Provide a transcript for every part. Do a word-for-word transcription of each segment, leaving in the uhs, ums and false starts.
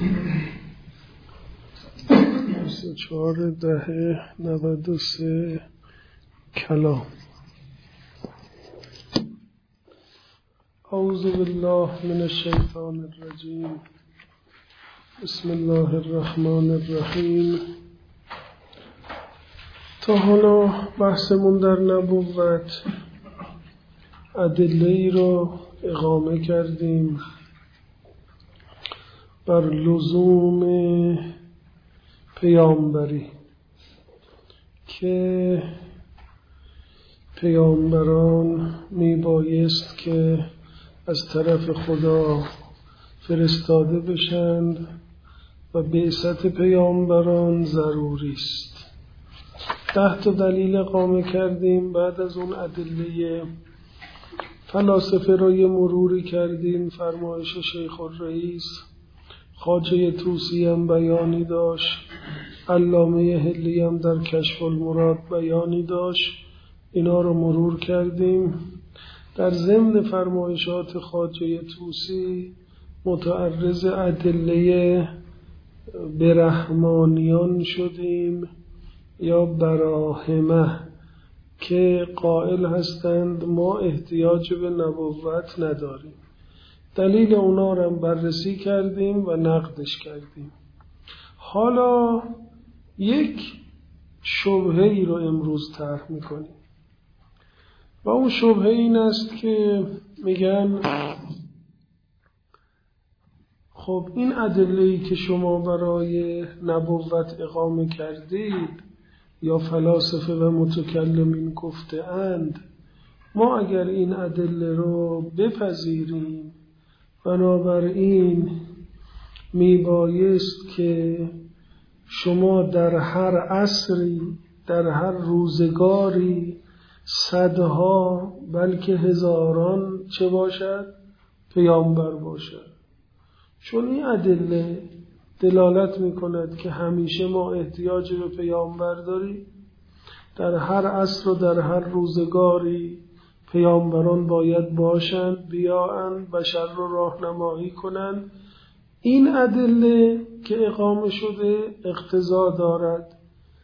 بیست و چهار دهه نود و سه کلام. اعوذ بالله من الشیطان الرجیم. بسم الله الرحمن الرحیم. تا حالا بحثمون در نبوت ادله‌ای رو اقامه کردیم بر لزوم پیامبری که پیامبران میبایست که از طرف خدا فرستاده بشند و بعثت پیامبران ضروری است. ده تا دلیل اقامه کردیم. بعد از اون ادله فلاسفه را یه مروری کردیم. فرمایش شیخ الرئیس خواجه طوسی هم بیانی داشت، علامه حلی هم در کشف المراد بیانی داشت. اینا رو مرور کردیم. در ضمن فرمایشات خواجه طوسی متعرض ادله برهمانیان شدیم یا براهمه که قائل هستند ما احتیاج به نبوت نداریم. دلیل اونا رو هم بررسی کردیم و نقدش کردیم. حالا یک شبهه ای رو امروز طرح میکنیم و اون شبهه این است که میگن خب این ادله‌ای که شما برای نبوت اقامه کردید یا فلاسفه و متکلمین گفته اند، ما اگر این ادله رو بپذیریم بنابراین میبایست که شما در هر عصری در هر روزگاری صدها بلکه هزاران چه باشد؟ پیامبر باشد. چون این ادله دلالت میکند که همیشه ما احتیاج به پیامبر داریم. در هر عصر و در هر روزگاری پیامبران باید باشند، بیااند، بشر رو راهنمایی کنند. این ادله که اقامه شده اقتضا دارد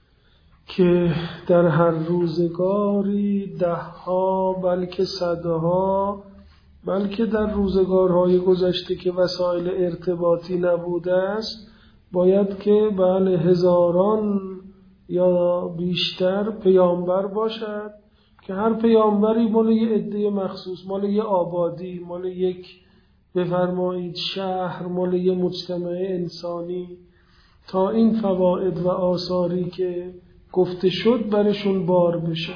که در هر روزگاری دهها بلکه صدها بلکه در روزگارهای گذشته که وسایل ارتباطی نبوده است باید که بله هزاران یا بیشتر پیامبر باشد که هر پیامبری مال یه عده مخصوص، مال یه آبادی، مال یک بفرمایید شهر، مال یه مجتمع انسانی، تا این فواید و آثاری که گفته شد برشون بار بشه.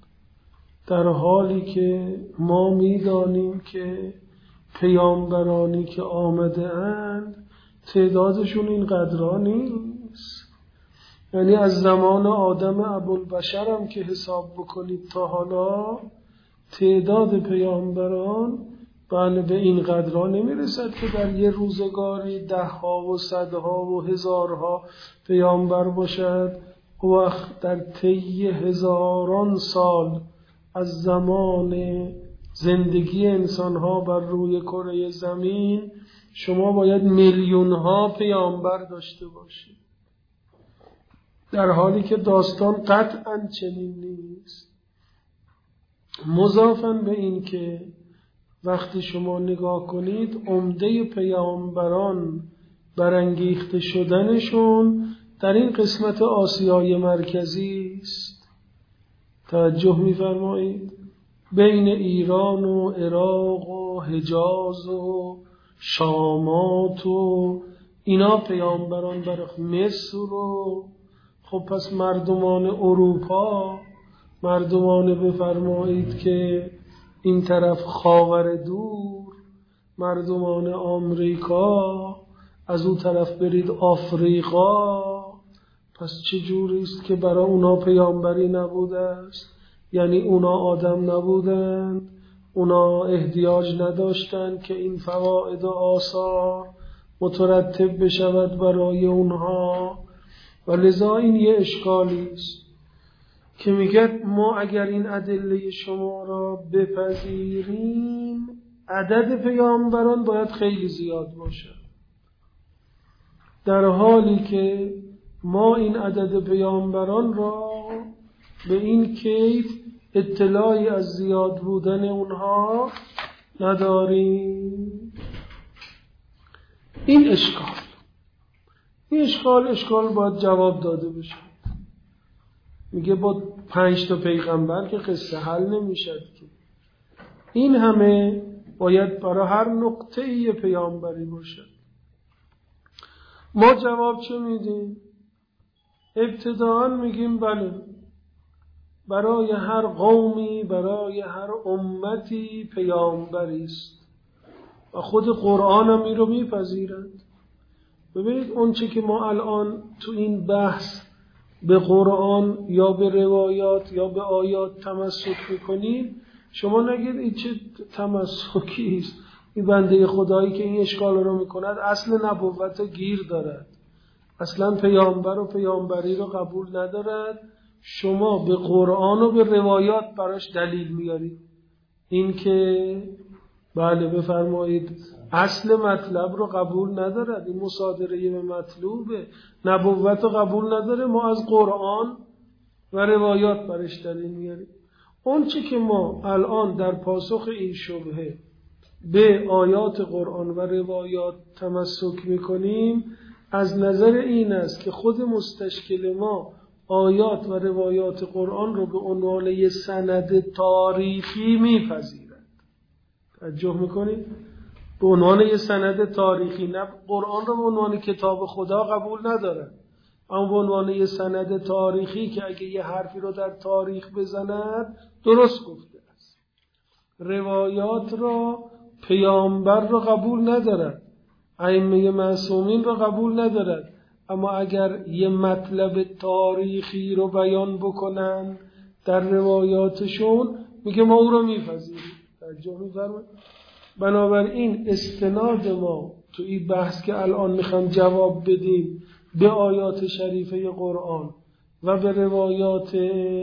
در حالی که ما میدانیم که پیامبرانی که آمده اند تعدادشون این قدرها نیست. یعنی از زمان آدم ابوالبشر هم که حساب بکنید تا حالا تعداد پیامبران بله به این قدرها نمیرسد که در یه روزگاری ده ها و صدها و هزارها پیامبر باشد. وقت در طی هزاران سال از زمان زندگی انسانها بر روی کره زمین شما باید میلیون ها پیامبر داشته باشید، در حالی که داستان قطعاً چنین نیست. مضافاً به این که وقتی شما نگاه کنید عمده پیامبران برانگیخته شدنشون در این قسمت آسیای مرکزی است. توجه می‌فرمایید؟ بین ایران و عراق و حجاز و شامات و اینا پیامبران برای مصر و خب پس مردمان اروپا، مردمان بفرمایید که این طرف خاور دور، مردمان آمریکا، از اون طرف برید آفریقا، پس چه جوری است که برای اونا پیامبری نبوده است؟ یعنی اونا آدم نبودند، اونا احتیاج نداشتند که این فواید و آثار مترتب بشود برای اونها. و لذا این یه اشکالی است که میگه ما اگر این ادله شما را بپذیریم عدد پیامبران باید خیلی زیاد باشه. در حالی که ما این عدد پیامبران را به این کیف اطلاعی از زیاد بودن اونها نداریم. این اشکال این اشکال اشکال باید جواب داده بشه. میگه با پنج تا پیغمبر که قصه حل نمیشد که این همه باید برای هر نقطه ای پیامبری باشه. ما جواب چه میدیم؟ ابتداءً میگیم بله، برای هر قومی، برای هر امتی پیامبری است و خود قرآن هم این رو میپذیرند. ببینید اون چه که ما الان تو این بحث به قرآن یا به روایات یا به آیات تمسک میکنیم، شما نگید این چه تمسکی است، این بنده خدایی که این اشکال رو میکند اصل نبوت رو گیر دارد، اصلا پیامبر و پیامبری رو قبول ندارد. شما به قرآن و به روایات براش دلیل میارید. این که بله بفرمایید اصل مطلب رو قبول ندارد، این مصادره به مطلوبه، نبوت رو قبول نداره، ما از قرآن و روایات براش دلیل میاریم. اون چی که ما الان در پاسخ این شبهه به آیات قرآن و روایات تمسک میکنیم از نظر این است که خود مستشکل ما آیات و روایات قرآن رو به عنوان یه سند تاریخی میپذیرد. توجه میکنید؟ به عنوان یه سند تاریخی، نه قرآن رو به عنوان کتاب خدا قبول ندارد، اما به عنوان یه سند تاریخی که اگه یه حرفی رو در تاریخ بزند درست گفته است. روایات را پیامبر را قبول ندارد، ائمه معصومین را قبول ندارد، اما اگر یه مطلب تاریخی رو بیان بکنن در روایاتشون میگه ما او رو میپذیریم. توجه می‌فرمایید؟ بنابراین استناد ما تو این بحث که الان میخوام جواب بدیم به آیات شریفه قرآن و به روایات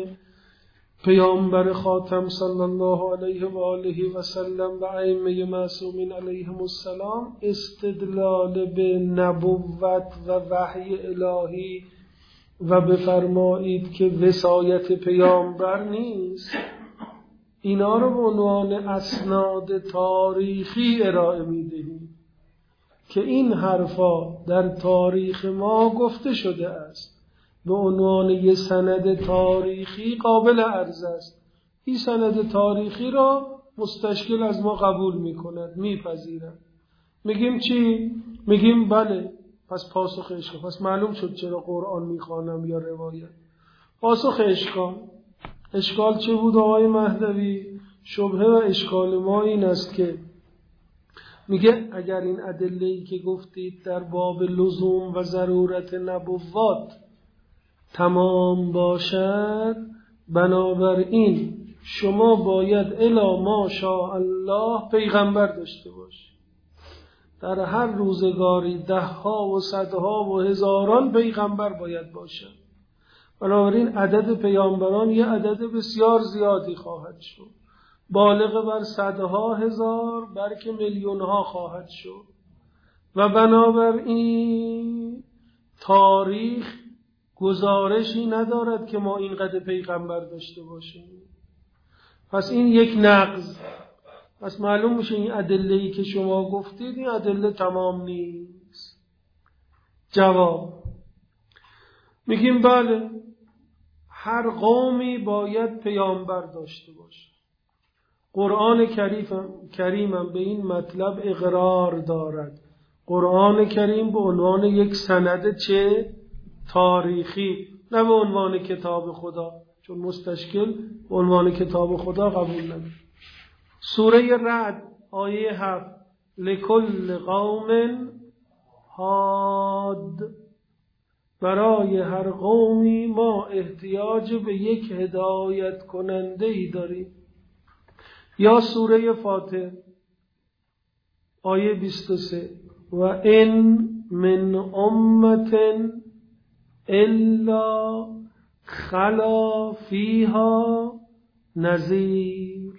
پیامبر خاتم صلی الله علیه و آله و سلم و ائمه معصومین علیهم السلام استدلال به نبوت و وحی الهی و بفرمایید که وصایت پیامبر نیست، اینا رو به عنوان اسناد تاریخی ارائه میدهیم که این حرفا در تاریخ ما گفته شده است، به عنوان یه سند تاریخی قابل عرض است. این سند تاریخی را مستشکل از ما قبول میکند، میپذیرد. میگیم چی؟ میگیم بله، پس پاسخ اشکال. پس معلوم شد چرا قرآن میخوانم یا روایت. پاسخ اشکال اشکال چه بود آقای مهدوی؟ شبهه و اشکال ما این است که میگه اگر این ادله‌ای که گفتید در باب لزوم و ضرورت نبوت تمام باشد، بنابراین شما باید الی ما شاء الله پیغمبر داشته باشید. در هر روزگاری ده ها و صدها و هزاران پیغمبر باید باشد. بنابراین عدد پیامبران یه عدد بسیار زیادی خواهد شد، بالغ بر صدها هزار بلکه میلیون ها خواهد شد و بنابراین تاریخ گزارشی ندارد که ما اینقدر پیغمبر داشته باشیم. پس این یک نقض. پس معلوم میشه این ادله‌ای که شما گفتید این ادله تمام نیست. جواب میگیم بله، هر قومی باید پیامبر داشته باشه. قرآن کریمم به این مطلب اقرار دارد. قرآن کریم به عنوان یک سند چه؟ تاریخی، نه به عنوان کتاب خدا، چون مستشکل به عنوان کتاب خدا قبول نداره. سوره رعد آیه هفت لکل قوم هاد، برای هر قومی ما احتیاج به یک هدایت کننده ای داریم. یا سوره فاطر آیه بیست و سه و ان من امت الا خلا فیها نذیر،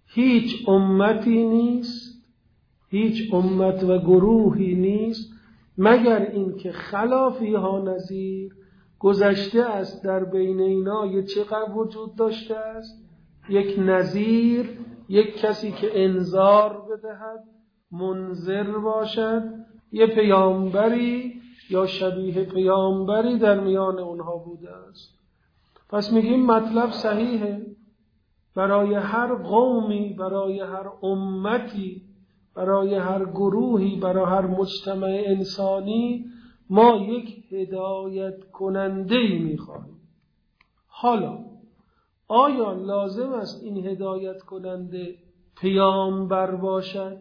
هیچ امتی نیست، هیچ امت و گروهی نیست مگر این که خلافی ها نظیر گذشته است در بین اینا یه چقدر وجود داشته است، یک نظیر، یک کسی که انذار بدهد، منذر باشد، یه پیامبری یا شبیه پیامبری در میان اونها بوده است. پس میگیم مطلب صحیحه، برای هر قومی، برای هر امتی، برای هر گروهی، برای هر مجتمع انسانی ما یک هدایت کننده‌ای میخواهیم. حالا آیا لازم است این هدایت کننده پیامبر باشد؟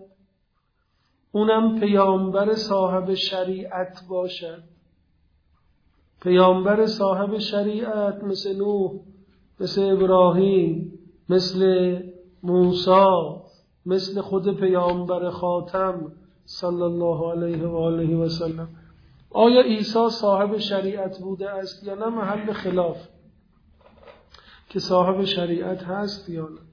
اونم پیامبر صاحب شریعت باشد؟ پیامبر صاحب شریعت مثل نوح، مثل ابراهیم، مثل موسی، مثل خود پیامبر خاتم صلی الله علیه و آله و سلم. آیا عیسی صاحب شریعت بوده است یا نه؟ محل خلاف که صاحب شریعت هست یا نه.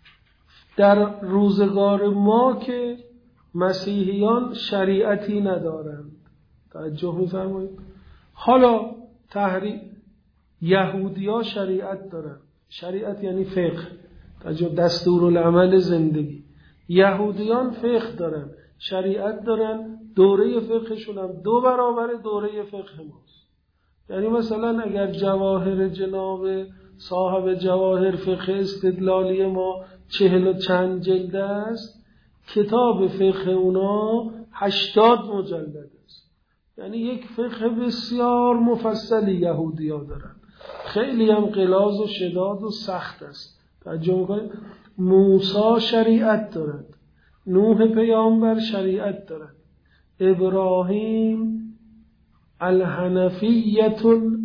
در روزگار ما که مسیحیان شریعتی ندارند، توجه می‌فرمایید. حالا تحریف یهودی‌ها شریعت دارند. شریعت یعنی فقه، توجه، دستورالعمل زندگی. یهودیان فقه دارن، شریعت دارن، دوره فقهشون هم دو برابر دوره فقه ماست. یعنی مثلا اگر جواهر جناب صاحب جواهر فقه استدلالی ما چهل و چند جلد است، کتاب فقه اونا هشتاد مجلد است. یعنی یک فقه بسیار مفصلی یهودی ها دارن، خیلی هم غلاظ و شداد و سخت است. توجه میکنید؟ موسی شریعت دارد، نوح پیامبر شریعت دارد، ابراهیم الحنفیت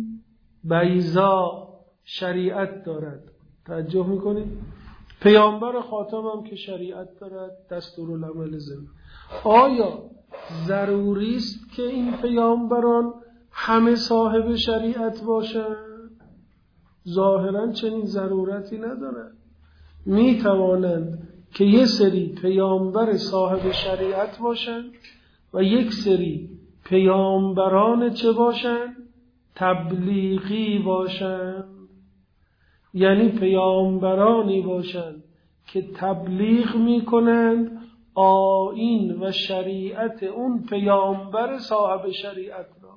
بیضا شریعت دارد. توجه میکنید؟ پیامبر خاتم هم که شریعت دارد، دستورالعمل زندگی. آیا ضروری است که این پیامبران همه صاحب شریعت باشند؟ ظاهراً چنین ضرورتی ندارد. می توانند که یک سری پیامبر صاحب شریعت باشند و یک سری پیامبران چه باشند؟ تبلیغی باشند. یعنی پیامبرانی باشند که تبلیغ می کنند آیین و شریعت اون پیامبر صاحب شریعت را.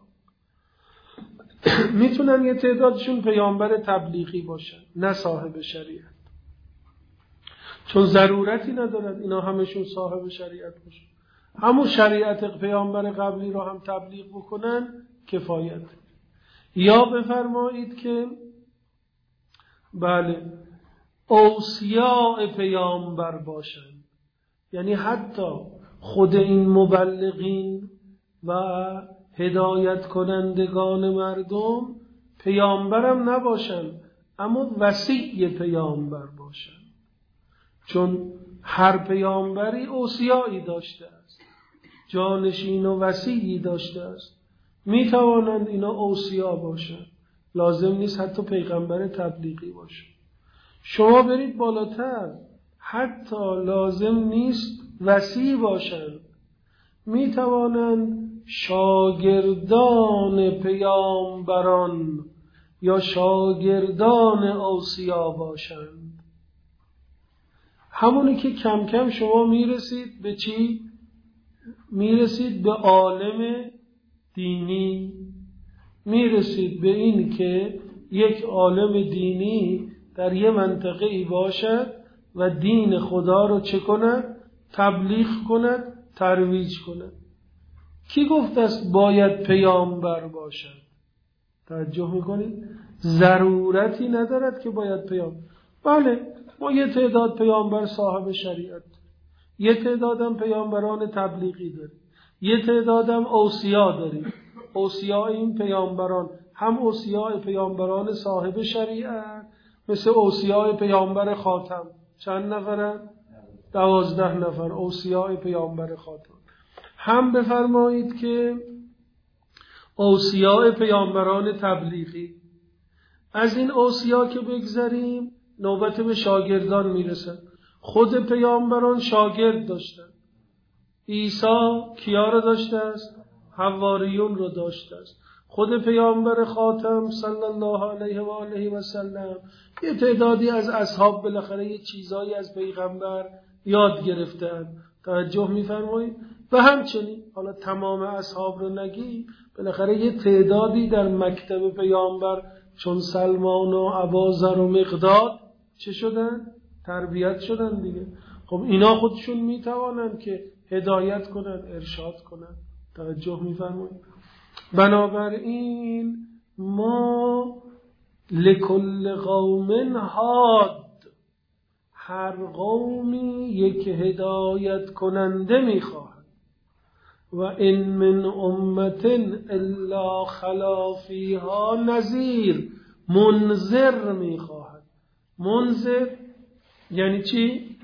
میتونن یه تعدادشون پیامبر تبلیغی باشن، نه صاحب شریعت، چون ضرورتی ندارد اینا همشون صاحب شریعت باشن. همون شریعت پیامبر قبلی را هم تبلیغ بکنن کفایت. یا بفرمایید که بله اوصیاء پیامبر باشن، یعنی حتی خود این مبلغین و هدایت کنندگان مردم پیامبرم نباشن، اما وصی پیامبر باشن، چون هر پیامبری اوصیایی داشته است، جانشین و وصیی داشته است. می توانند اینا اوصیا باشن، لازم نیست حتی پیغمبر تبلیغی باشه. شما برید بالاتر، حتی لازم نیست وصی باشند، می توانند شاگردان پیامبران یا شاگردان اوصیا باشند. همونی که کم کم شما میرسید به چی؟ میرسید به عالم دینی، میرسید به این که یک عالم دینی در یه منطقه ای باشد و دین خدا رو چه کند؟ تبلیغ کند، ترویج کند. کی گفته است باید پیامبر باشد؟ توجه میکنید؟ ضرورتی ندارد که باید پیامبر. بله ما یه تعداد پیامبر صاحب شریعت، یه تعدادم پیامبران تبلیغی داریم، یه تعدادم اوصیا داریم. اوصیا این پیامبران هم اوصیا پیامبران صاحب شریعت، مثل اوصیا پیامبر خاتم چند نفرن؟ دوازده نفر اوصیا پیامبر خاتم. هم بفرمایید که اوصیا پیامبران تبلیغی. از این اوصیا که بگذریم نوبت به شاگردان میرسن. خود پیامبران شاگرد داشتن. عیسی کیا رو داشته است؟ حواریون رو داشته است. خود پیامبر خاتم صلی الله علیه و آله و سلم یه تعدادی از اصحاب بالاخره یه چیزایی از پیغمبر یاد گرفتن. توجه می‌فرمایید؟ و همچنین حالا تمام اصحاب رو نگیم، بالاخره یه تعدادی در مکتب پیامبر چون سلمان و ابوذر و مقداد چه شدن؟ تربیت شدن دیگه. خب اینا خودشون میتوانن که هدایت کنن، ارشاد کنن. توجه می‌فرمایید؟ بنابراین ما لکل قوم هاد، هر قومی یک هدایت کننده میخواهد. و این من امت الا خلا فیها نذیر، منذر میخواهد. منذر یعنی چی؟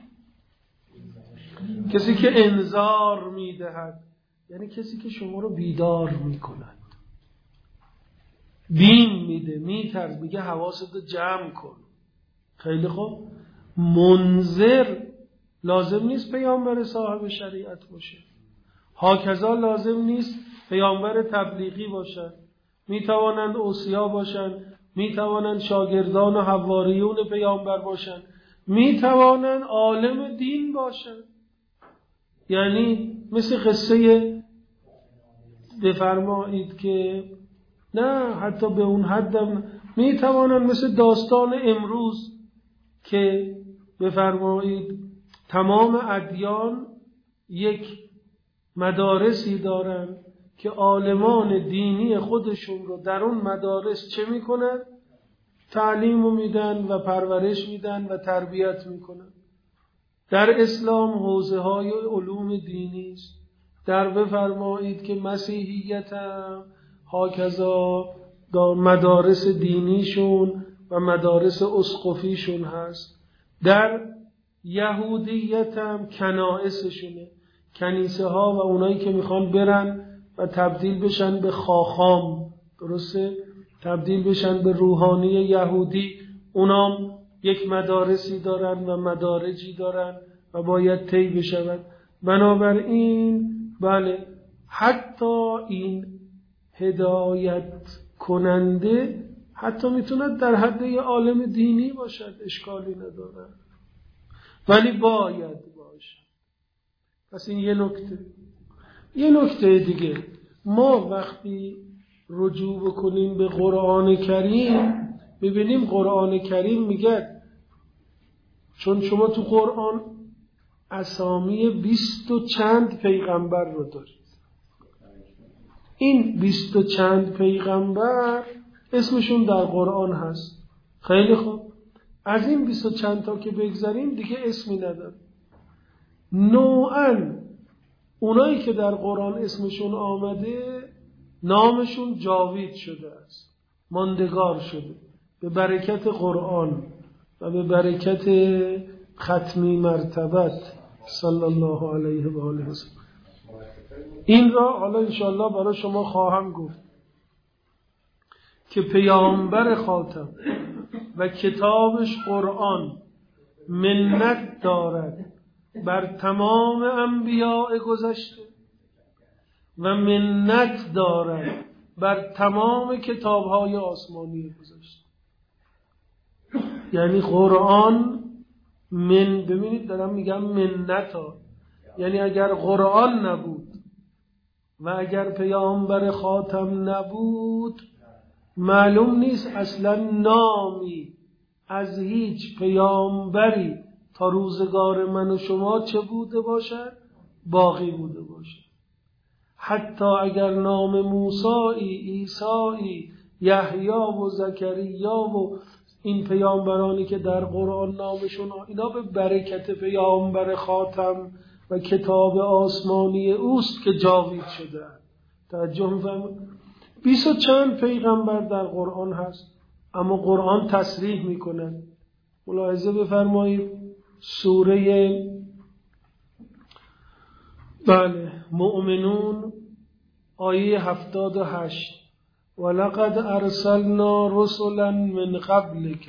کسی که انذار میدهد، یعنی کسی که شما رو بیدار میکند، بیم میده، میترد، میگه حواستو جمع کن. خیلی خوب. منذر لازم نیست پیامبر صاحب شریعت باشه، هاکذا لازم نیست پیامبر تبلیغی باشن. میتوانند اوصیا باشن، میتوانند شاگردان و حواریون پیامبر باشن، میتوانند عالم دین باشن. یعنی مثل قصه بفرمایید که نه حتی به اون حدم میتوانند مثل داستان امروز که بفرمایید تمام ادیان یک مدارسی دارن که عالمان دینی خودشون رو در اون مدارس چه میکنن؟ تعلیم میدن و پرورش میدن و تربیت میکنن. در اسلام حوزه های علوم دینی است. در بفرمایید که مسیحیت هم هاکذا مدارس دینیشون و مدارس اسقفیشون هست. در یهودیت هم کنائسشونه، کنیسه ها و اونایی که میخوان برن و تبدیل بشن به خاخام، درسته؟ تبدیل بشن به روحانی یهودی، اونام یک مدارسی دارن و مدارجی دارن و باید طی بشود. بنابراین بله، حتی این هدایت کننده حتی میتوند در حد یه عالم دینی باشد، اشکالی نداره، ولی باید باشد. پس این یه نکته. یه نکته دیگه، ما وقتی رجوع بکنیم به قرآن کریم ببینیم قرآن کریم میگه، چون شما تو قرآن اسامی بیست و چند پیغمبر رو دارید، این بیست و چند پیغمبر اسمشون در قرآن هست. خیلی خوب، از این بیست و چند تا که بگذاریم دیگه اسمی نداره. نوعاً اونایی که در قرآن اسمشون آمده نامشون جاوید شده است، ماندگار شده به برکت قرآن و به برکت ختمی مرتبت صلی الله علیه و آله و سلم. این را حالا انشاءالله برای شما خواهم گفت که پیامبر خاتم و کتابش قرآن منت دارد بر تمام انبیاء گذشته و منت دارد بر تمام کتاب‌های آسمانی گذشته. یعنی قرآن من، ببینید دارم میگم منت ها، یعنی اگر قرآن نبود و اگر پیامبر خاتم نبود معلوم نیست اصلا نامی از هیچ پیامبری تا روزگار من و شما چه بوده باشد؟ باقی بوده باشد. حتی اگر نام موسی، عیسی، یحیی و زکریا و این پیامبرانی که در قرآن نامشون اینا به برکت پیامبر خاتم و کتاب آسمانی اوست که جاوید شده. توجه می‌فرمایید؟ بیست و چند پیغمبر در قرآن هست، اما قرآن تصریح میکنه. ملاحظه بفرمایید سوره بله مؤمنون آیه هفتاد و هشت، ولقد ارسلنا رسلا من قبلک،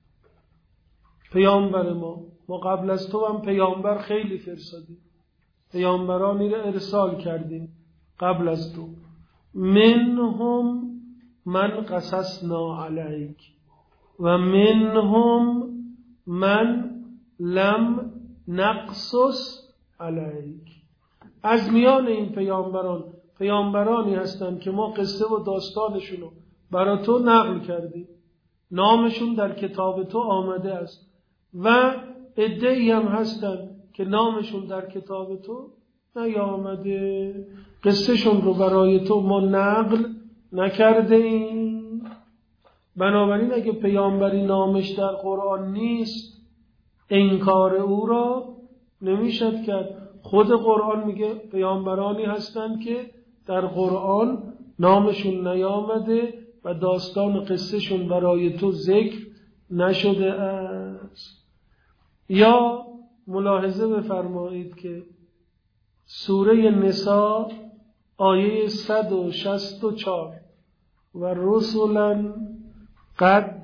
پیامبر ما ما قبل از تو هم پیامبر خیلی فرستادیم، پیامبرانی رو ارسال کردیم قبل از تو. منهم من قصصنا علیک و منهم من لم نقصص علیک. از میان این پیامبران پیامبرانی هستند که ما قصه و داستانشون رو برای تو نقل کردیم، نامشون در کتاب تو آمده است، و عده‌ای هم هستند که نامشون در کتاب تو نیامده، قصه شون رو برای تو ما نقل نکرده ایم. بنابراین اگه پیامبری نامش در قرآن نیست، انکار او را نمیشد کرد. خود قرآن میگه پیامبرانی هستند که در قرآن نامشون نیامده و داستان قصه شون برای تو ذکر نشده است. یا ملاحظه بفرمایید که سوره نساء آیه صد و شصت و چهار و رسولا قد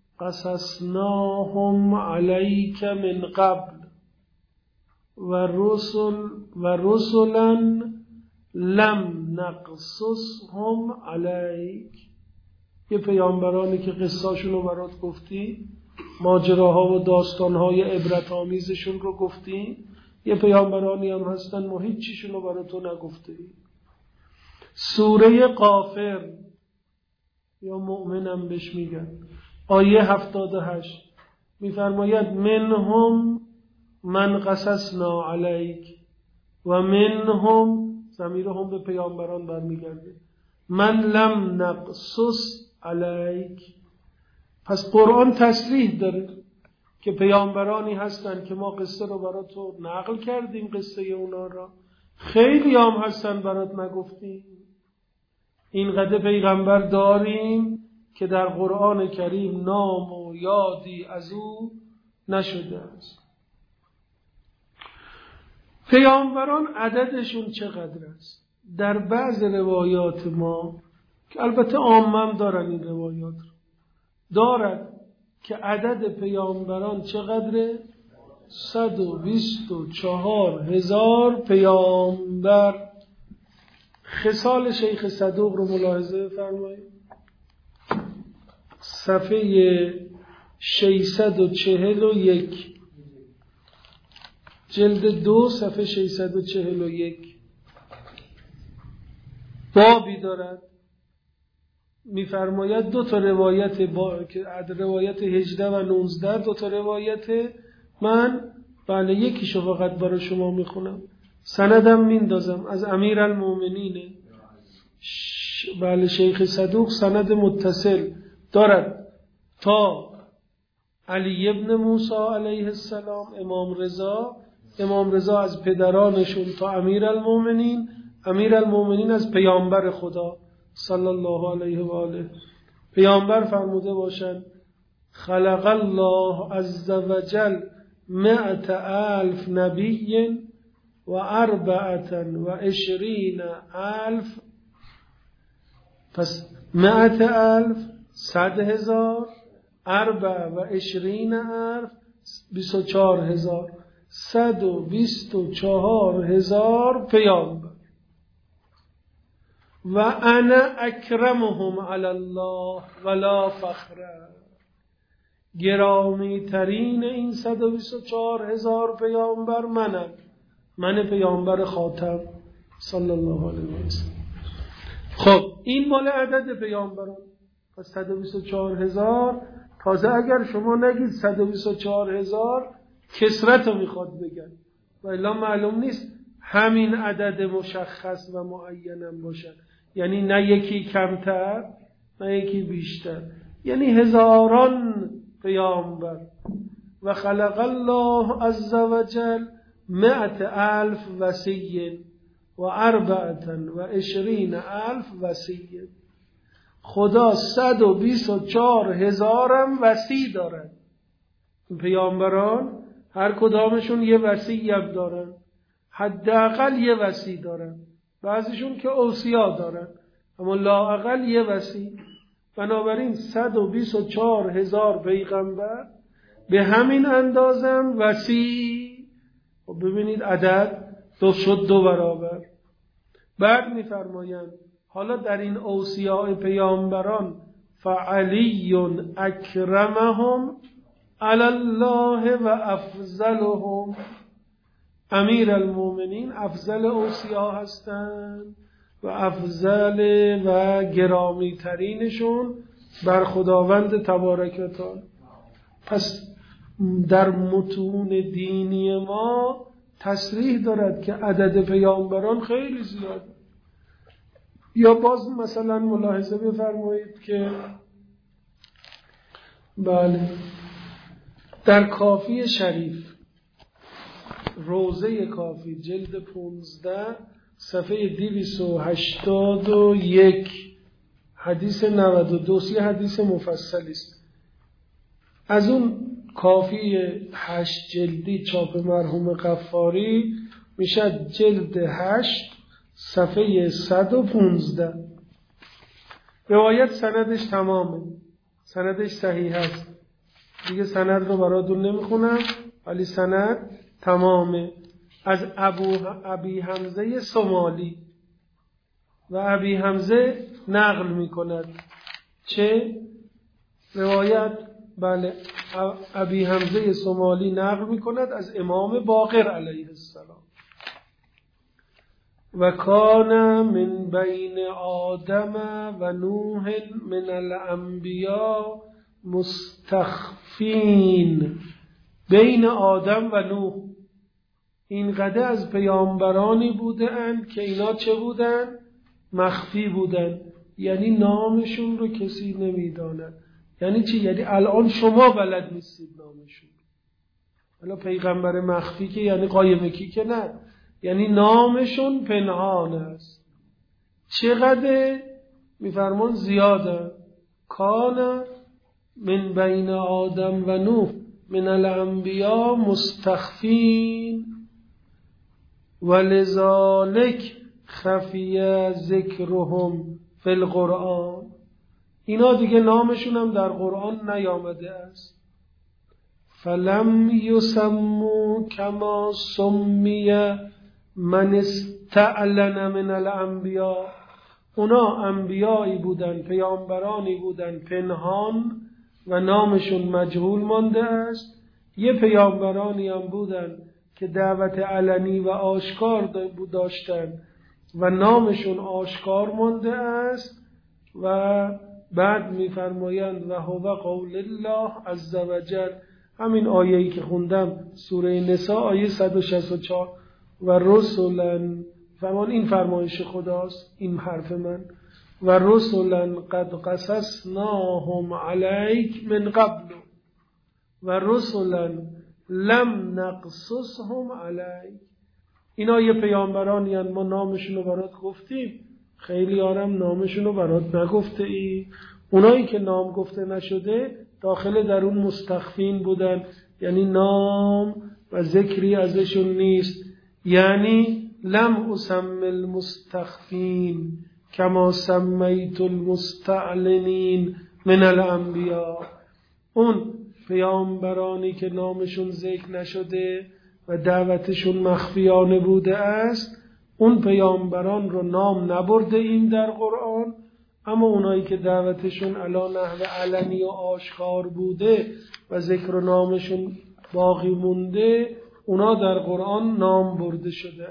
قصصناهم علیک من قبل و رسل و رسلا لم نقصصهم علیک. یه پیامبرانی که قصه‌شون رو برات گفتی، ماجراها و داستانهای عبرت آمیزشون رو گفتی، یه پیامبرانی هم هستن ما هیچ چیشون رو برای تو نگفته. سوره غافر یا مؤمنم بهش میگن، آیه هفتاد و هشت میفرماید منهم من قصصنا علیک و منهم، ضمیر هم به پیامبران برمیگرده، من لم نقصص علیک. پس قرآن تصریح داره که پیامبرانی هستن که ما قصه رو برات تو نقل کردیم، قصه اونا را خیلی هم هستن برات نگفتیم. این قدر پیغمبر داریم که در قرآن کریم نام و یادی از او نشده است. پیامبران عددشون چقدر است؟ در بعض روایات ما که البته عامم دارن این روایات رو دارد که عدد پیامبران چقدره؟ صد و بیست و چهار هزار پیامبر. خصال شیخ صدوق رو ملاحظه فرمایید، صفحه ششصد و چهل و یک، جلد دو صفحه ششصد و چهل و یک بابی دارد میفرماید دو تا روایت با... که روایت هجده و نوزده، دو تا روایت من بله یکیشو فقط برای شما میخونم، سندم میندازم از امیرالمومنین ش... بله شیخ صدوق سند متصل دارد تا علی ابن موسی علیه السلام، امام رضا، امام رضا از پدرانشون تا امیرالمومنین، امیرالمومنین از پیامبر خدا صلی الله علیه و آله. پیامبر فرموده باشند خلق الله عز وجل مئت الف نبی و اربعة و عشرین الف. پس مئت الف صد هزار، اربع و عشرین الف بیست و چهار هزار، صد و بیست و چهار هزار پیامبر. و انا اکرمهم علی الله ولا فخر. گرامی ترین این صد و بیست و چهار هزار پیامبر منم، من پیامبر خاتم صلی الله علیه و سلم. خب این مال عدد پیامبران. پس صد و بیست و چهار هزار، تازه اگر شما نگید صد و بیست و چهار هزار کسرت رو میخواد بگن و الا معلوم نیست همین عدد مشخص و معینم باشد، یعنی نه یکی کمتر نه یکی بیشتر، یعنی هزاران پیامبر. و خلق الله عز وجل مئت الف وصی و اربعة و عشرین الف وصی. خدا صد و بیست و چهار هزارم وصی دارن. پیامبران هر کدامشون یه وصی هم دارن، حداقل یه وصی دارن، بعضیشون که اوصیا دارن اما لااقل یه وصی. بنابراین صد و بیست و چهار هزار پیغمبر به همین اندازم وصی. و ببینید عدد دو شد دو برابر. بعد میفرمایند حالا در این اوصیاء پیامبران فعلی اکرمهم علی الله و افضلهم، امیر المومنین افضل اوصیا هستند و افضل و گرامی ترینشون بر خداوند تبارک و تعالی. پس در متون دینی ما تصریح دارد که عدد پیامبران خیلی زیاد. یا باز مثلا ملاحظه بفرمایید که بله در کافی شریف، روضه کافی، جلد پونزده صفحه دویست و هشتاد و یک، حدیث نود و دو، یه حدیث مفصلی است. از اون کافی هشت جلدی چاپ مرحوم غفاری میشه جلد هشت صفحه صد و پونزده. روایت سندش تمامه، سندش صحیح هست، دیگه سند رو براتون نمیخونم ولی سند تمامه. از ابو ابی حمزه سمالی و ابی حمزه نقل میکند. چه روایت؟ بله، ابی حمزه سمالی نقل میکند از امام باقر علیه السلام. و کان من بین آدم و نوح من الانبیاء مستخفین. بین آدم و نوح این قدر از پیامبرانی بودند که اینا چه بودن؟ مخفی بودن، یعنی نامشون رو کسی نمیداند. یعنی چی؟ یعنی الان شما بلد نیستید نامشون. حالا پیغمبر مخفی که یعنی قایمکی که نه، یعنی نامشون پنهان است. چقدر؟ میفرمان زیاده. کان من بین آدم و نوح من الانبیاء مستخفین ولذالک خفی ذکرهم فی القرآن. اینا دیگه نامشون هم در قرآن نیامده است. فلم یسمو کما سمی من استعلن من الانبیاء. اونا انبیایی بودن، پیامبرانی بودن پنهان و نامشون مجهول مانده است. یه پیامبرانی هم بودن که دعوت علنی و آشکار داشتن و نامشون آشکار مانده است. و بعد میفرمایند و هو قول الله عز وجل، همین آیه‌ای که خوندم سوره نساء آیه صد و شصت و چهار، و رسولا، فرمان این فرمایش خداست، این حرف من، و رسولا قد قصصناهم علیک من قبل و رسولا لم نقصصهم علیک. اینا یه پیامبرانی هستند ما نامشون رو برات گفتیم، خیلی آرام نامشون رو برات نگفته ای. اونایی که نام گفته نشده داخل در اون مستخفین بودن، یعنی نام و ذکری ازشون نیست. یعنی لم اسم المستخفین کما سمیت المستعلنین من الانبیاء. اون پیامبرانی که نامشون ذکر نشده و دعوتشون مخفیانه بوده است، اون پیامبران رو نام نبرده این در قرآن. اما اونایی که دعوتشون علی نحو علنی و آشکار بوده و ذکر و نامشون باقی مونده، اونا در قرآن نام برده شده.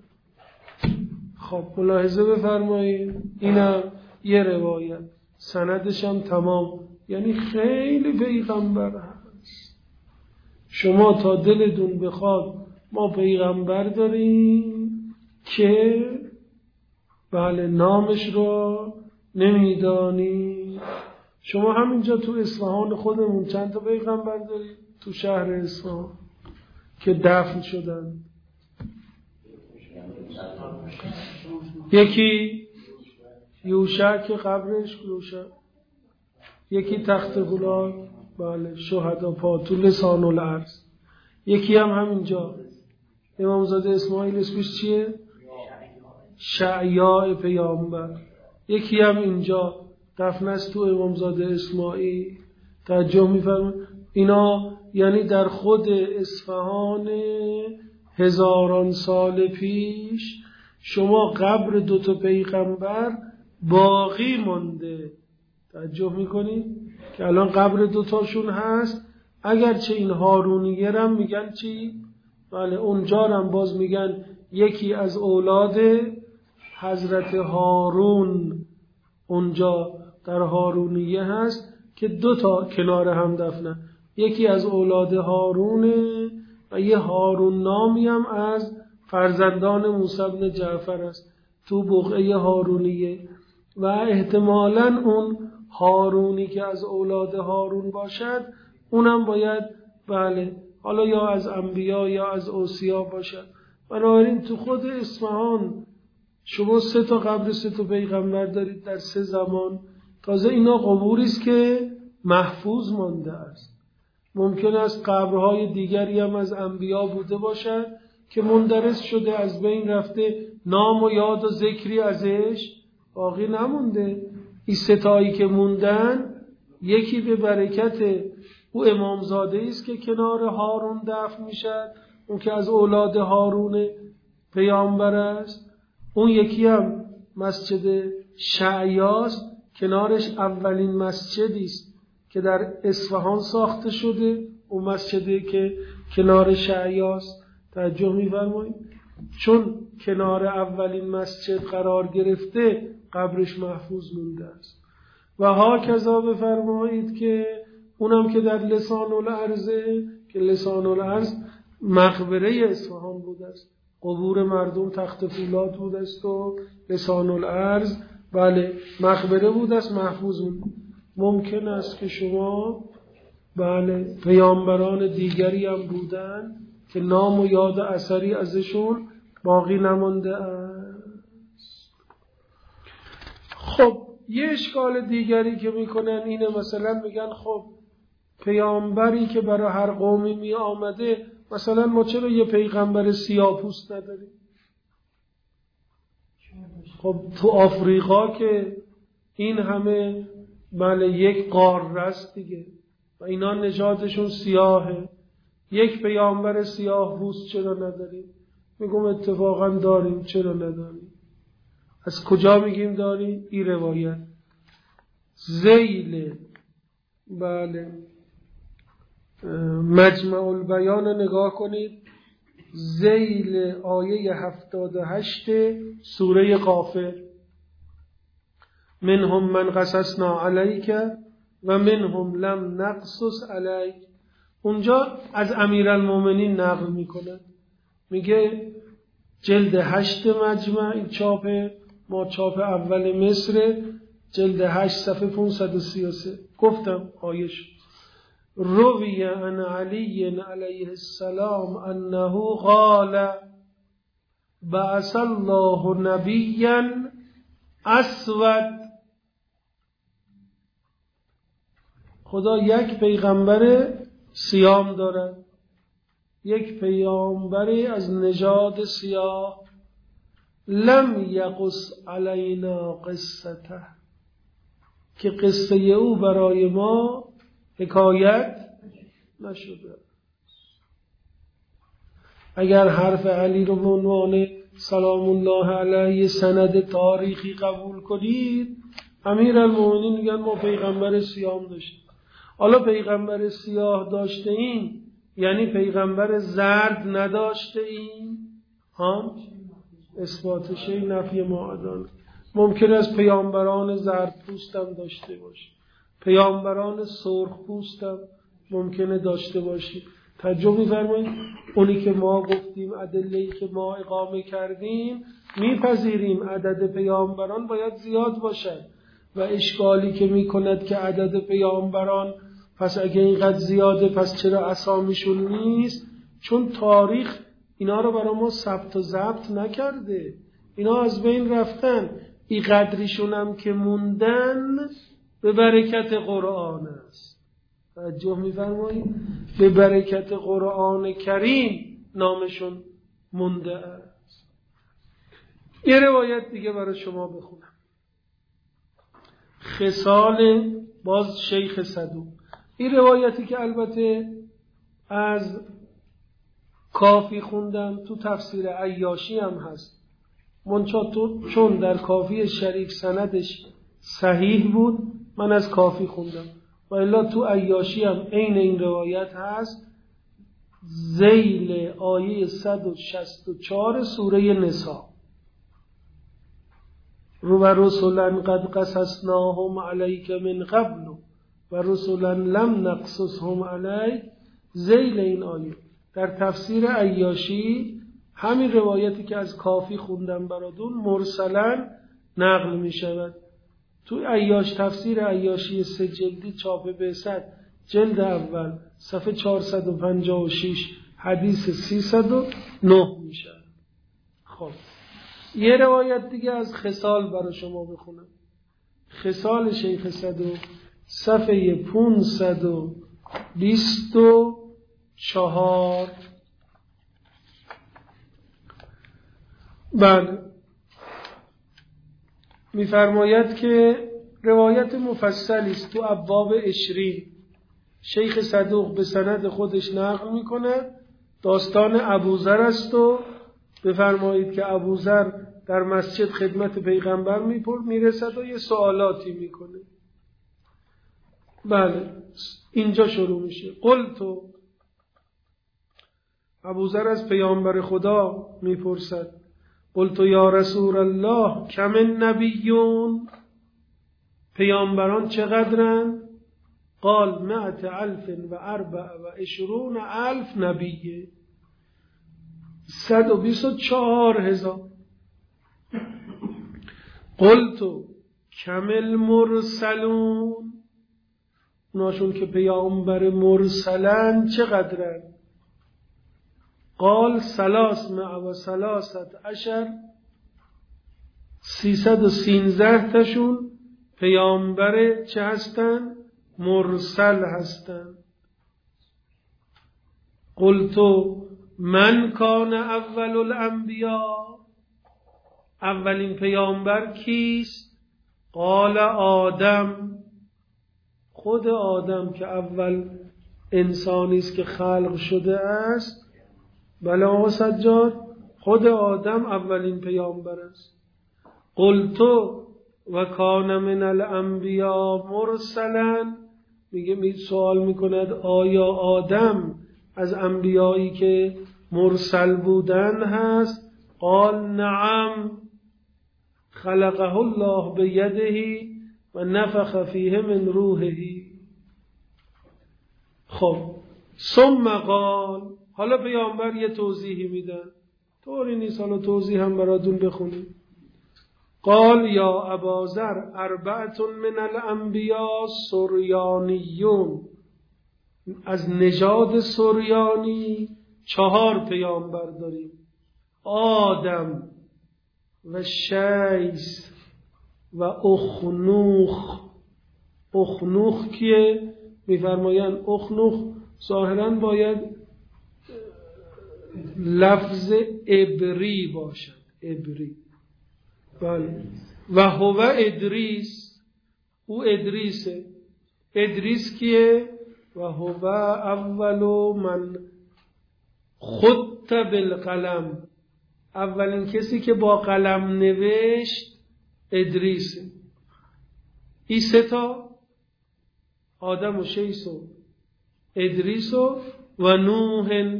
خب ملاحظه بفرمایید، اینم یه روایت، سندش هم تمام، یعنی خیلی پیغمبر هست. شما تا دلتون بخواد ما پیغمبر داریم که بله نامش رو نمیدانی. شما همینجا تو اصفهان خودمون چند تا پیغمبر داریم تو شهر اصفهان که دفن شدن. یکی یوشع که قبرش یوشع، یکی تخت غلال، بله شهدا پا تو لسان الارض. یکی هم همینجا امامزاده اسماعیل اسمش چیه؟ شعیاء پیامبر. یکی هم اینجا دفن است تو امامزاده اسماعیل. توجه می‌فرمایید؟ اینا یعنی در خود اصفهان هزاران سال پیش شما قبر دو تا پیغمبر باقی مونده. توجه میکنید که الان قبر دوتاشون هست، اگرچه این هارونیه رم میگن چی؟ بله اونجا رم باز میگن یکی از اولاد حضرت هارون اونجا در هارونیه هست که دو تا کنار هم دفنن، یکی از اولاد هارونه و یه هارون نامی هم از فرزندان موسی بن جعفر است تو بقعه هارونیه و احتمالاً اون هارونی که از اولاد هارون باشد اونم باید بله حالا یا از انبیا یا از اوصیا باشد. بنابراین تو خود اصفهان شما سه تا قبر سه تا پیغمبر دارید در سه زمان. تازه اینا قبوری است که محفوظ مانده است. ممکن است قبرهای دیگری هم از انبیا بوده باشد که مندرس شده، از بین رفته، نام و یاد و ذکری ازش باقی نمونده. این ستایی که موندن یکی به برکت او امامزاده است که کنار هارون دفن میشد، اون که از اولاد هارون پیامبر است. اون یکی هم مسجد شعیاست، کنارش اولین مسجدی است که در اصفهان ساخته شده، اون مسجدی که کنار شعیاست. توجه می‌فرمایید چون کنار اولین مسجد قرار گرفته قبرش محفوظ مونده است. و ها کذا بفرمایید که اونم که در لسان الارضه که لسان الارض مقبره اصفهان بوده است، قبور مردم تخت فولاد بوده است و لسان الارض بله مقبره بوده است محفوظ مونده. ممکن است که شما بله پیامبران دیگری هم بودن که نام و یاد اثری ازشون باقی نمانده است. خب یه اشکال دیگری که میکنن اینه، مثلا میگن خب پیامبری که برای هر قومی می آمده، مثلا ما چرا یه پیغمبر سیاه‌پوست نداریم؟ خب تو آفریقا که این همه بله یک قاره است دیگه و اینا نژادشون سیاهه، یک پیامبر سیاه‌پوست چرا نداریم؟ میگم اتفاقا داریم. چرا نداریم؟ از کجا میگیم داریم؟ این روایت ذیل بله مجمع البیان رو نگاه کنید، ذیل آیه هفتاد و هشت سوره غافر، منهم من قصصنا علیک و منهم لم نقصص علیک. اونجا از امیرالمومنین نقل میکنه، میگه جلد هشت مجمع، این چاپ ما چاپ اول مصر، جلد هشت صفحه پانصد و سی و سه. گفتم آیش روی عن علی علیه السلام انه قال بعث الله نبیا اسود. خدا یک پیغمبر سیام دارد، یک پیامبری از نژاد سیاه، لم یقص علینا قصته، که قصه او برای ما حکایت نشده. اگر حرف علی رو به عنوان سلام الله علیه سند تاریخی قبول کنید، امیرالمومنین میگن ما پیغمبر سیام داشتیم. حالا پیغمبر سیاه داشته این یعنی پیغمبر زرد نداشته این؟ ها؟ اثباتش نفی معادل. ممکن است پیامبران زرد پوستم داشته باشه، پیامبران سرخ پوستم ممکنه داشته باشی. توجه می‌فرمایید اونی که ما گفتیم، ادله‌ای که ما اقامه کردیم، میپذیریم عدد پیامبران باید زیاد باشد و اشکالی که میکند که عدد پیامبران پس اگه اینقدر زیاده پس چرا اسامیشون نیست؟ چون تاریخ اینا رو برای ما ثبت و ضبط نکرده، اینا از بین رفتن. این قدریشون هم که موندن به برکت قرآن است. توجه می‌فرمایید؟ به برکت قرآن کریم نامشون مونده است. یه روایت دیگه برای شما بخونم، خصال باز شیخ صدوق. این روایتی که البته از کافی خوندم، تو تفسیر عیاشی هم هست، منچا تو چون در کافی شریف سندش صحیح بود من از کافی خوندم و الا تو عیاشی هم عین این روایت هست ذیل آیه صد و شصت و چهار سوره نساء و رسولا قد قصصناهم علیک من قبل و رسولا لم نقصصهم علیک. ذیل این آیه در تفسیر عیاشی همین روایتی که از کافی خوندم براتون مرسلا نقل می شود. تو عیاش تفسیر عیاشی سه جلدی چاپ بعثت جلد اول صفحه چهارصد و پنجاه و شش حدیث سیصد و نه می شود. خب یه روایت دیگه از خصال برای شما بخونم. خصال شیخ صدوق صفحه پانصد و بیست و چهار. بله می‌فرماید که روایت مفصلی است تو ابواب عشرین. شیخ صدوق به سند خودش نقل میکنه داستان ابوذر است و بفرمایید که ابوذر در مسجد خدمت پیغمبر میرسد و یه سوالاتی میکنه. بله اینجا شروع میشه. قلتو ابوذر از پیامبر خدا میپرسد قلتو یا رسول الله کم النبیون، پیامبران چقدرن؟ قال مئت الف و اربع و عشرون الف نبیه، صد و بیست و چهار هزار. قلتو کم المرسلون، اوناشون که پیامبر مرسلن چقدرن؟ قال سلاس مع و سلاست عشر، سیصد و سینزده تاشون پیامبر چه هستن؟ مرسل هستن. قلتو من کان اول الانبیاء، اولین پیامبر کیست؟ قال آدم، خود آدم که اول انسانی است که خلق شده است. بله آقا سجاد، خود آدم اولین پیامبر است. قلتو و کان من الانبیاء مرسلا، میگه می سوال میکند آیا آدم از انبیایی که مرسل بودن هست؟ قال نعم، خلقه الله بیده و نفخ فیه من روحه. خب ثم قال، حالا پیامبر یه توضیحی میدن، طوری نیست حالا توضیح هم براتون بخونیم. قال یا اباذر اربعة من الانبیاء سریانیون، از نژاد سریانی چهار پیامبر داریم، آدم و شیس و اخنوخ. اخنوخ کیه؟ میفرمایند اخنوخ ظاهراً باید لفظ عبری باشد، عبری. بله. و هو ادریس، او ادریسه. ادریس کیه؟ و هو اول من خط بالقلم، اولین کسی که با قلم نوشت ادریسه. این سه تا آدم و شیس و ادریس و, و نوح،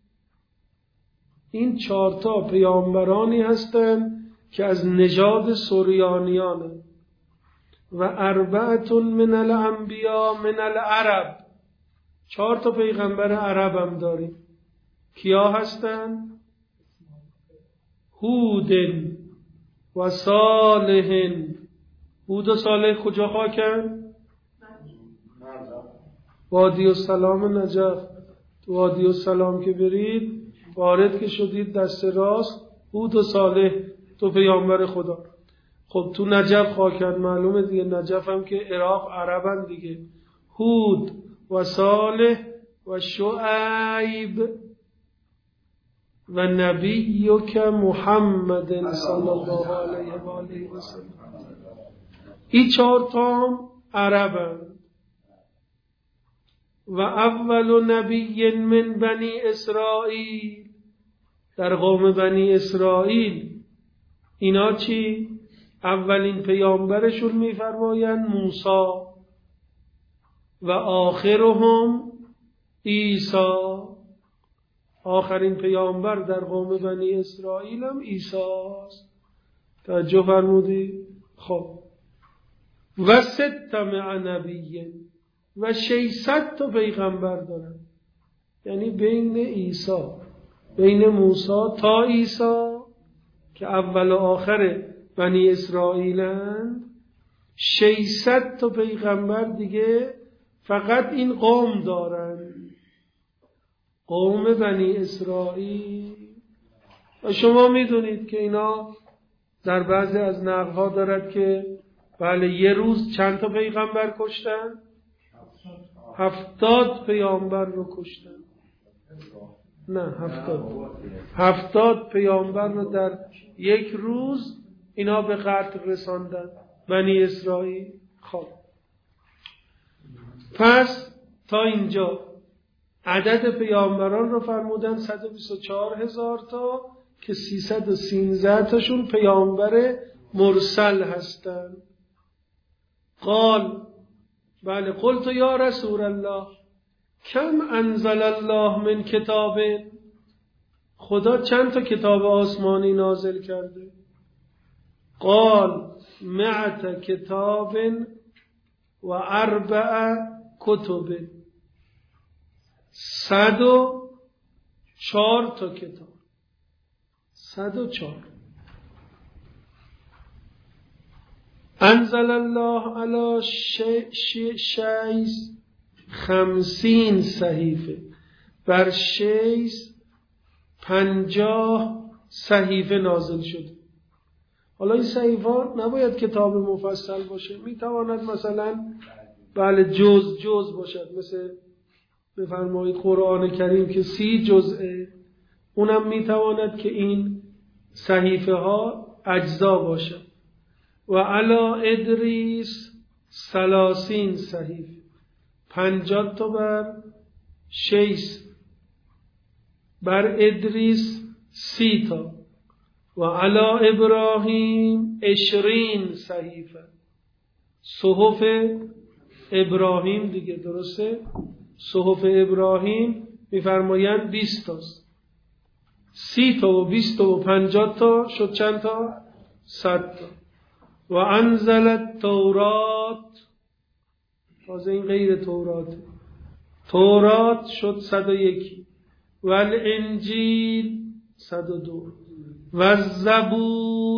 این چهار تا پیامبرانی هستند که از نژاد سریانیانه. و اربعة من الانبیاء من العرب، چهار تا پیغمبر عرب هم داریم. کیا هستن؟ هود و صالح. هود و صالح کجا خاکن؟ وادی السلام نجف. تو وادی السلام که برید وارد که شدید دست راست هود و صالح تو پیامبر خدا. خب تو نجف خاکن، معلومه دیگه، نجف هم که عراق عربن دیگه. هود و صالح و شعیب و نبیک محمد صلی الله علیه و آله و سلم. این چهار تا عربن. و اول نبی من بنی اسرائیل، در قوم بنی اسرائیل اینا چی؟ اولین پیامبرشون میفرمایند موسی و آخرهم عیسی، آخرین پیامبر در قوم بنی اسرائیل هم عیسی است. توجه فرمودی؟ خب و ست مع نبیین و ششصد تا پیغمبر دارن، یعنی بین عیسی، بین موسی تا عیسی که اول و آخر بنی اسرائیلند، ششصد تا پیغمبر دیگه فقط این قوم دارن، قوم بنی اسرائیل. و شما میدونید که اینا در بعضی از نقل‌ها دارد که بله یه روز چند تا پیغمبر کشتن؟ هفتاد پیامبر رو کشتن. نه هفتاد هفتاد پیامبر رو در یک روز اینا به قتل رساندن بنی اسرائیل. خب پس تا اینجا عدد پیامبران رو فرمودن صد و بیست و چهار هزار تا که سیصد و سیزده تاشون پیامبر مرسل هستند. قال بله قلت یا رسول الله کم انزل الله من کتاب، خدا چند تا کتاب آسمانی نازل کرده؟ قال مئت کتاب و اربع کتب، صد و چهار تا کتاب، صد و چهار. انزل الله علی شیش خمسین صحیفه، بر شیش پنجاه صحیفه نازل شده. حالا این صحیفه نباید کتاب مفصل باشه، میتواند مثلا بله جز جز باشد، مثل بفرمایید قرآن کریم که سی جزءه، اونم میتواند که این صحیفه ها اجزا باشد. و علا ادریس سلاسین صحیفه، پنجاه تا بر شیش، بر ادریس سی تا. و علا ابراهیم عشرین صحیفه، صحف ابراهیم دیگه، درسته؟ صحف ابراهیم میفرمایند بیست تاست، سی تا و بیست تا و پنجاه تا شد چند تا؟ صد تا. و انزل التورات، تازه این غیر تورات، تورات شد صد و یک، و الانجیل صد و دو، و زبور،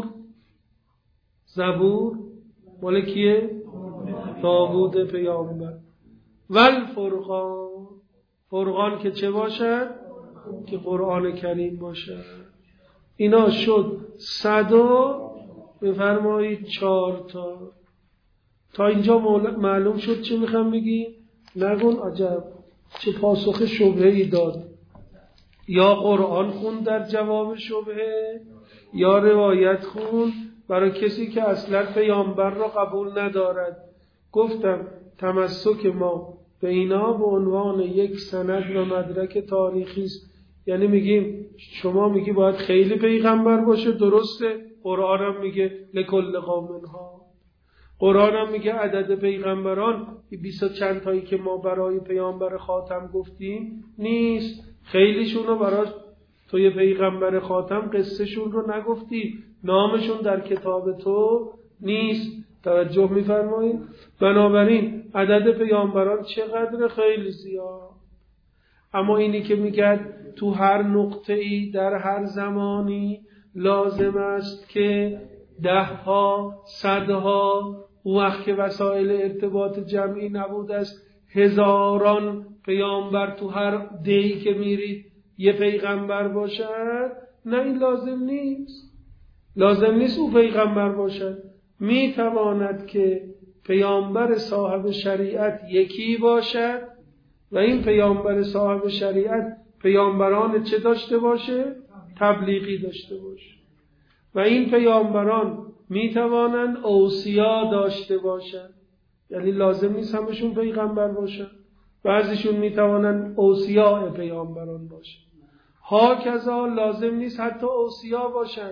زبور مال کیه؟ داوود پیامبر. و الفرقان، فرقان که چه باشد؟ که قرآن کریم باشد. اینا شد صد و بفرمایید چهار تا. تا اینجا معلوم شد چی میخوام بگی؟ نگون عجب چه پاسخ شبهه‌ای داد، یا قرآن خون در جواب شبهه یا روایت خون برای کسی که اصلا پیامبر را قبول ندارد. گفتم تمسک ما به اینا به عنوان یک سند و مدرک تاریخی است. یعنی میگیم شما میگی باید خیلی پیغمبر باشه، درسته، قرآن هم میگه لکل قومها، قرآن هم میگه عدد پیغمبران بیست و چند تایی که ما برای پیامبر خاتم گفتیم نیست، خیلیشون رو برای توی پیغمبر خاتم قصه شون رو نگفتی، نامشون در کتاب تو نیست. توجه میفرمایید؟ بنابراین عدد پیامبران چقدر؟ خیلی زیاد. اما اینی که میگه تو هر نقطه‌ای در هر زمانی لازم است که ده ها صدها، اون وقت که وسایل ارتباط جمعی نبود است هزاران پیامبر تو هر دهی که میرید یه پیغمبر باشد، نه این لازم نیست. لازم نیست او پیغمبر باشد، میتواند که پیامبر صاحب شریعت یکی باشد و این پیامبر صاحب شریعت پیامبران چه داشته باشه؟ تبلیغی داشته باشه. و این پیامبران میتوانند اوصیا داشته باشند، یعنی لازم نیست همشون پیغمبر باشن، بعضیشون میتوانند اوصیا پیامبران باشن. ها کذا لازم نیست حتی اوصیا باشن،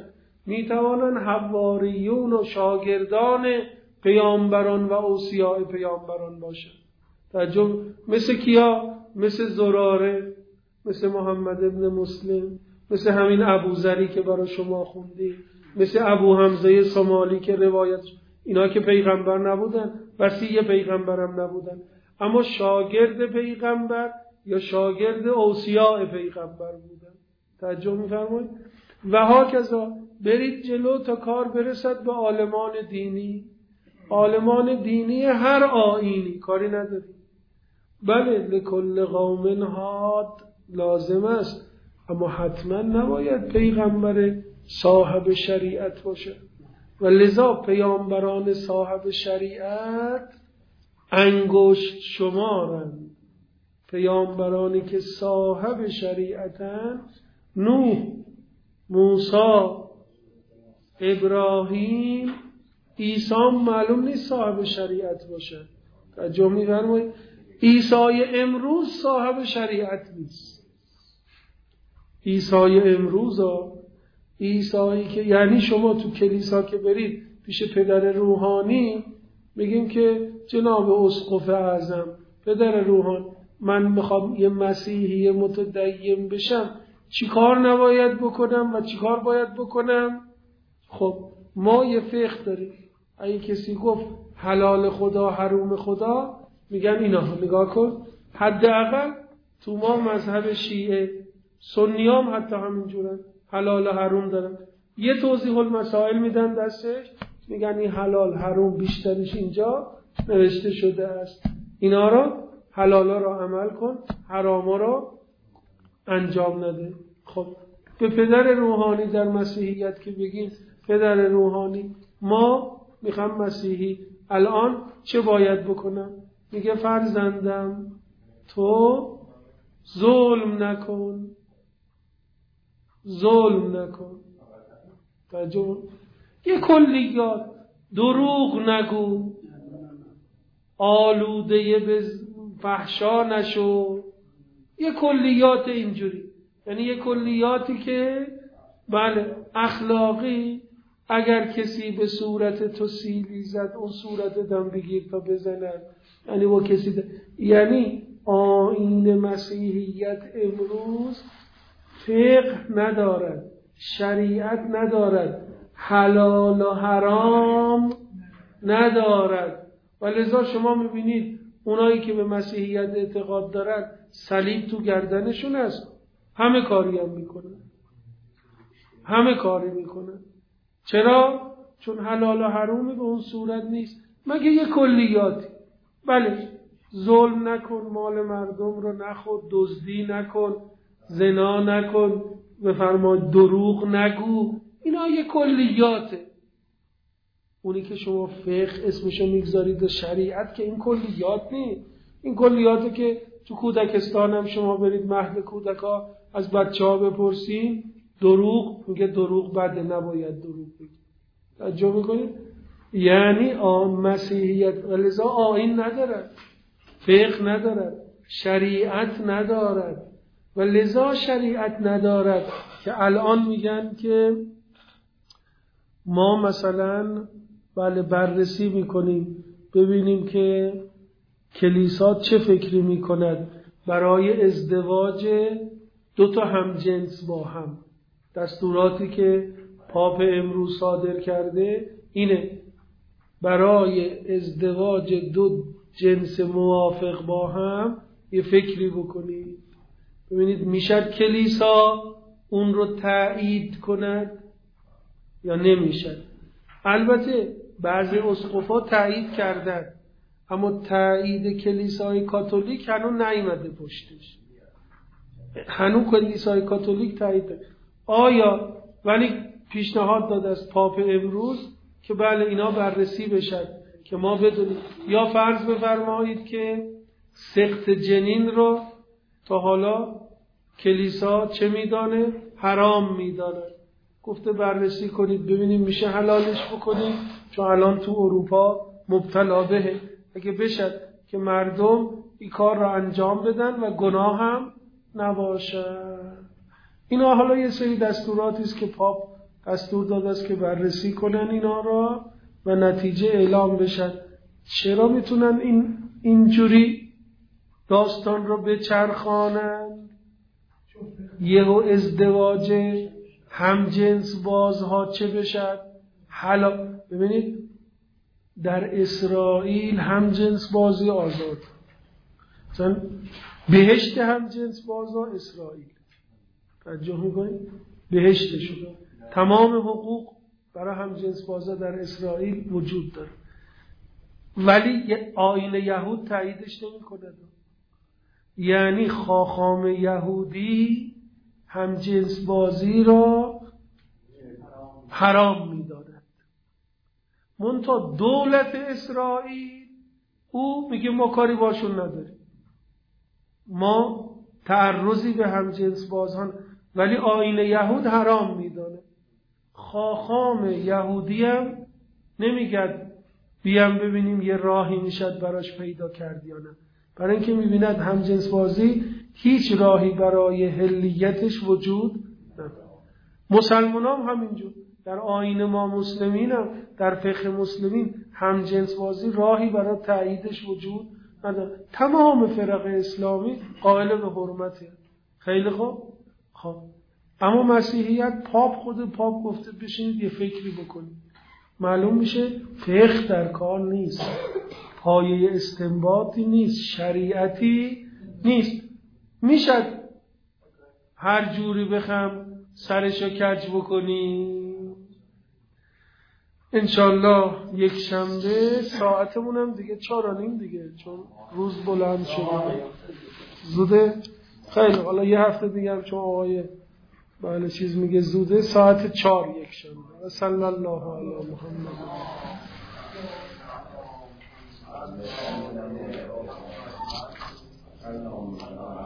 میتوانند حواریون و شاگردان پیامبران و اوصیاء پیامبران باشند. توجه، مثل کیا؟ مثل زراره، مثل محمد ابن مسلم، مثل همین ابوذری که برای شما خوندی، مثل ابو حمزه سومالی که روایت، اینا که پیغمبر نبودن، وصی پیغمبرم نبودن، اما شاگرد پیغمبر یا شاگرد اوصیاء پیغمبر بودن. توجه می‌فرمایید؟ و هاکذا برید جلو تا کار برسد به عالمان دینی. عالمان دینی هر آیینی کاری نداریم. بله لکل قوم هاد لازم است، اما حتما نباید پیغمبر صاحب شریعت باشه. و لذا پیامبران صاحب شریعت انگشت شمارند. پیامبرانی که صاحب شریعتن نوح، موسی، ابراهیم، عیسی معلوم نیست صاحب شریعت باشه. توجه می‌فرمایید؟ عیسی امروز صاحب شریعت نیست. عیسی امروز ها، عیسی که یعنی شما تو کلیسا که برید پیش پدر روحانی میگیم که جناب اسقف اعظم، پدر روحان، من میخوام یه مسیحی متدین بشم، چی کار نباید بکنم و چی کار باید بکنم؟ خب ما یه فقه داریم. اگه کسی گفت حلال خدا حروم خدا، میگن اینا نگاه کن، حداقل تو ما مذهب شیعه، سنیام حتی همینجورن، حلال و حروم دارن، یه توضیح المسائل میدن دستش، میگن این حلال حروم بیشترش اینجا نوشته شده است، اینا رو حلالا رو عمل کن، حراما رو انجام نده. خب به پدر روحانی در مسیحیت که بگیم پدر روحانی ما میخوام مسیحی الان چه باید بکنم؟ میگه فرزندم تو ظلم نکن، ظلم نکن. توجه، یه کلیات، دروغ نگو، آلوده به فحشا نشو، یه کلیات اینجوری، یعنی یه کلیاتی که بله اخلاقی. اگر کسی به صورت تو سیلی زد، اون صورت دم بگیر تا بزنن، یعنی با کسی ده. یعنی آیین مسیحیت امروز فقه ندارد، شریعت ندارد، حلال و حرام ندارد. و لذا شما میبینید اونایی که به مسیحیت اعتقاد دارن صلیب تو گردنشون است، همه کاری هم میکنن، همه کاری میکنن. چرا؟ چون حلال و حرومی به اون صورت نیست، مگه یه کلیاتی. بله ظلم نکن، مال مردم رو نخور، دزدی نکن، زنا نکن، بفرما دروغ نگو، اینا یه کلیاته. اونی که شما فقه اسمشو میگذارید و شریعت که این کلیات نیست. این کلیاته که تو کودکستان هم شما برید مهد کودکا از بچه ها بپرسین، دروغ میگه دروغ بده، نباید دروغ بگی. توجه میکنید؟ یعنی آن مسیحیت ولذا آیین ندارد، فقه ندارد، شریعت ندارد. و لذا شریعت ندارد که الان میگن که ما مثلا بله بررسی میکنیم ببینیم که کلیسا چه فکری میکند برای ازدواج دو تا همجنس با هم. دستوراتی که پاپ امروز صادر کرده اینه، برای ازدواج دو جنس موافق با هم یه فکری بکنید. ببینید میشد کلیسا اون رو تایید کند یا نمیشد. البته بعضی اسقفا تایید کردن، اما تایید کلیسای کاتولیک هنوز نیامده پشتش، هنوز کلیسای کاتولیک تایید داد. آیا ولی پیشنهاد داد از پاپ امروز که بله اینا بررسی بشد که ما بدونیم. یا فرض بفرمایید که سقط جنین رو تا حالا کلیسا چه میدانه؟ حرام میدانه. گفته بررسی کنید ببینیم میشه حلالش بکنیم، چون الان تو اروپا مبتلا بهه. اگه بشد که مردم این کار رو انجام بدن و گناه هم نباشه. اینا حالا یه سری دستوراتی است که پاپ دستور داده است که بررسی کنن اینا را و نتیجه اعلام بشد. چرا میتونن این اینجوری داستان رو بچرخانن؟ یهو ازدواج همجنس بازها چه بشد؟ حالا ببینید در اسرائیل همجنس بازی آزاد، مثلا بهشت همجنس بازا اسرائیل، توجه میکنید؟ بهشتشون تمام حقوق برای همجنس بازا در اسرائیل وجود داره، ولی آیین یهود تاییدش نمیکنه. یعنی خاخام یهودی همجنس بازی را حرام می‌داند. منتها دولت اسرائیل او میگه ما کاری باشون نداریم، ما تعرضی به همجنس بازان، ولی آیین یهود حرام میدانه. خاخام یهودی هم نمیگه بیام ببینیم یه راهی میشد براش پیدا کرد یا نه، برای اینکه میبیند همجنس بازی هیچ راهی برای حلیتش وجود نداره. مسلمان هم همینجور، در آیین ما مسلمین هم در فقه مسلمین همجنس بازی راهی برای تاییدش وجود نداره. تمام فرق اسلامی قائل به حرمته. خیلی خوب. خب اما مسیحیت پاپ خود پاپ گفته بشینید یه فکری بکنید، معلوم میشه فقه در کار نیست، پایه استنباطی نیست، شریعتی نیست. میشد هر جوری بخم سرشو کج بکنی. انشالله یک شنبه ساعتمون هم دیگه چهار و نیم دیگه، چون روز بلند شده زوده. خیلی حالا یه هفته دیگه هم چون آقای بله چیز میگه زوده، ساعت چهار یک شنبه. و صلی الله علی محمد.